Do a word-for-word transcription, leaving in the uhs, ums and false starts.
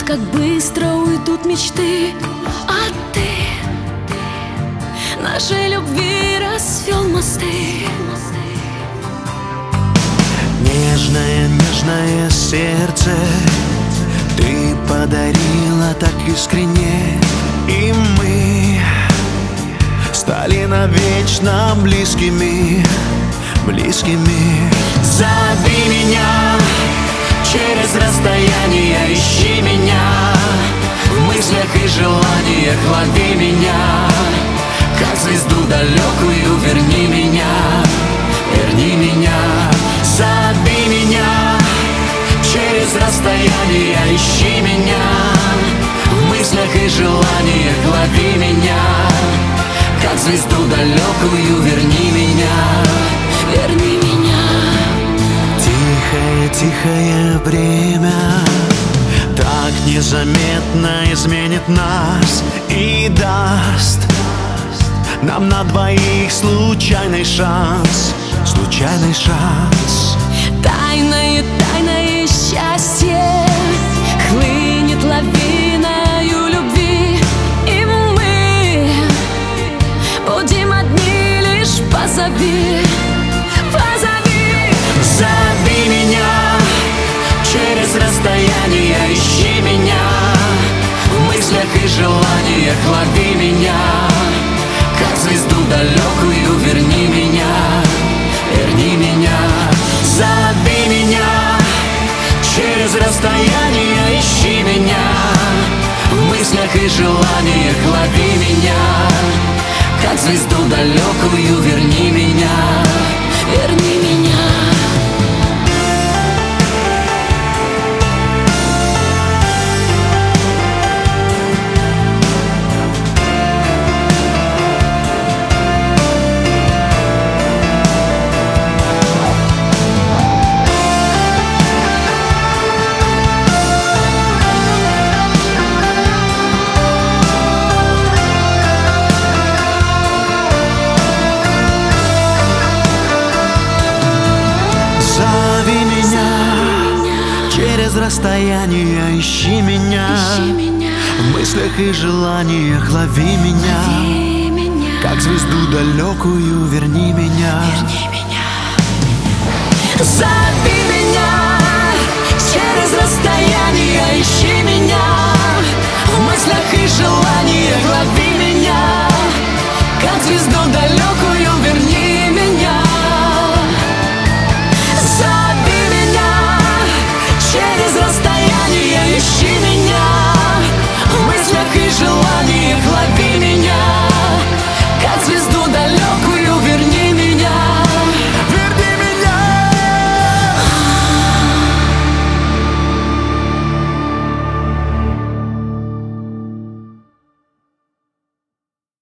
как быстро уйдут мечты, а ты нашей любви расцвел мосты. Нежное, нежное сердце ты подарила так искренне, и мы стали навечно близкими, близкими. Зови меня через расстояние, ищи меня в мыслях и желаниях, лови меня, как звезду далекую, верни меня, верни меня. Зови меня через расстояние, ищи меня в мыслях и желаниях, лови меня, как звезду далекую, верни меня, Верни меня. Тихое, тихое время так незаметно изменит нас и даст нам на двоих случайный шанс, случайный шанс. Тайное, тайное счастье хлынет лавиною любви, и мы будем одни, лишь позови, позови. Зови меня через расстояние, ищи меня в мыслях и желаниях, лови меня, как звезду далекую, верни меня, верни меня. Зови меня через расстояние, ищи меня в мыслях и желаниях, лови меня, как звезду далекую, верни меня, Верни меня. через расстояние, ищи меня, Ищи меня в мыслях и желаниях, лови меня, лови меня, как звезду далекую, верни меня, верни меня. зови меня через расстояние.